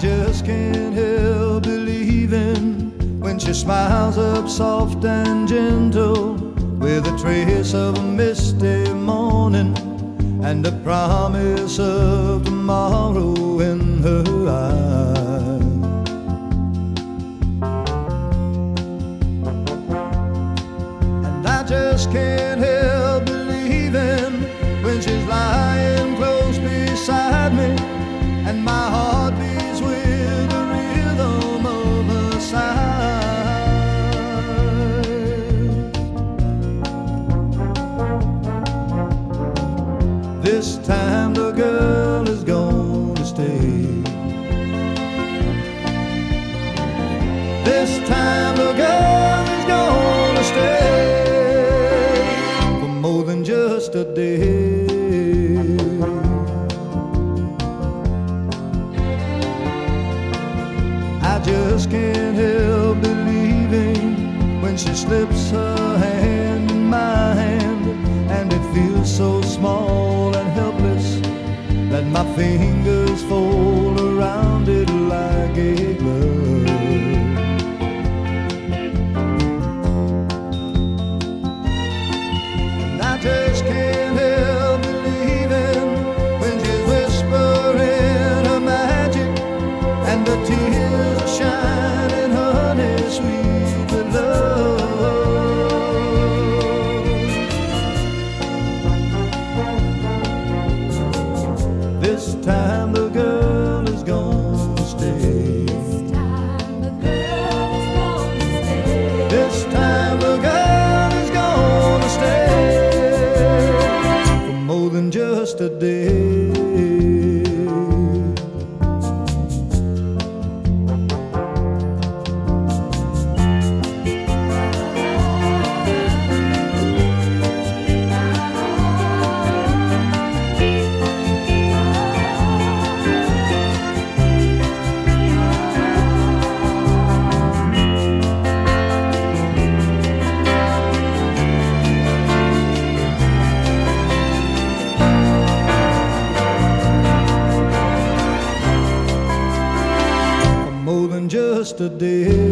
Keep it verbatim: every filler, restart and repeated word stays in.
just can't help believing when she smiles up soft and gentle, with a trace of a misty morning and a promise of tomorrow in her eyes. And I just can't help believing when she's lying close beside me, and my heart beats with the rhythm of her sigh. This time the girl is gonna stay. This time the girl is gonna stay for more than just a day. I just can't help believing when she slips her hand in my hand, and it feels so small and helpless that my fingers fold around it like a glove. And I just can't help believing when she's whispering her magic, and the tears are shining honey sweet with love. This time the girl is gonna stay. This time the girl is gonna stay for more than just a day. More than just a day.